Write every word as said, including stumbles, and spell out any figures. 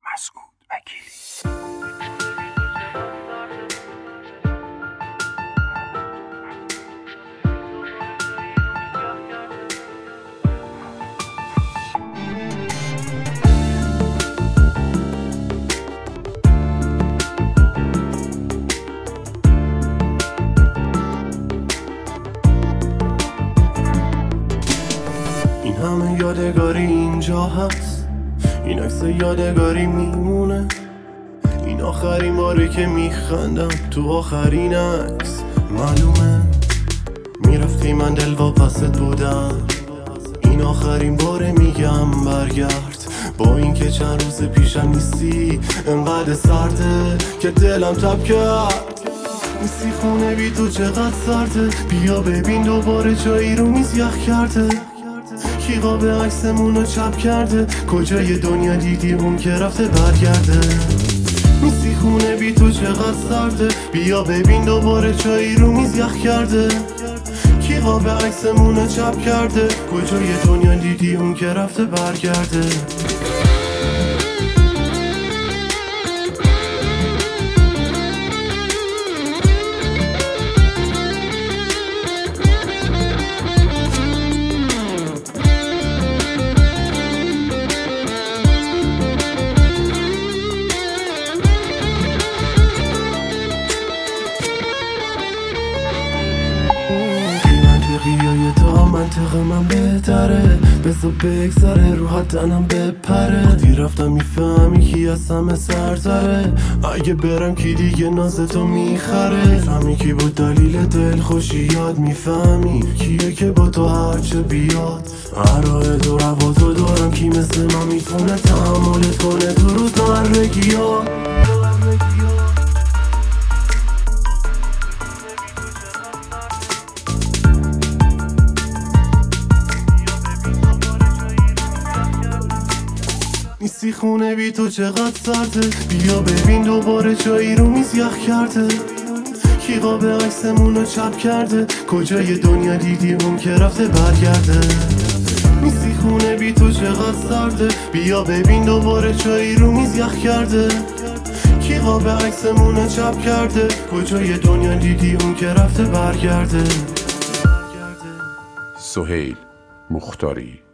مسعود وکیلی. این همه یادگاری اینجا هست، این عکس یادگاری میمونه، این آخرین باره که میخندم تو آخرین عکس. معلومه میرفتی من دل واپست بودم، این آخرین باره میگم برگرد. با اینکه چند روز پیشم نیستی انقدر سرده که دلم تب کرد. نیستی خونه بی تو چقدر سرده، بیا ببین دوباره جایی رو میز یخ کرده. کی قاب عکسمونو چپ کرده، کجای دنیا دیدی اون که رفته برگرده. نیستی خونه بی تو چقدر سرده، بیا ببین دوباره چایی رو میز یخ کرده. کی قاب عکسمونو چپ کرده، کجای دنیا دیدی اون که رفته برگرده. قیای تا منطق من بهتره، بذار بگذره رو حدنم بپره. وقتی رفتم میفهمی کی از همه سرتره، اگه برم کی دیگه نازتو میخره. میفهمی کی بود دلیل دل خوشی یاد، میفهمی کیه که با تو هرچه بیاد. هر راه دو روا تو دارم، کی مثل من میتونه تحملت کنه تو روز مرگی ها. نیستی خونه بی تو چقدر سرده، بیا ببین دوباره جایی رو میز یخ کرده. کی قاب عکسمونو چپ کرده، کجای دنیا دیدی اون که رفته برگرده. نیستی خونه بی تو چقدر سرده، بیا ببین دوباره جایی رو میز یخ کرده. کی قاب عکسمونو چپ کرده، کجای دنیا دیدی اون که رفته برگرده. سهیل مختاری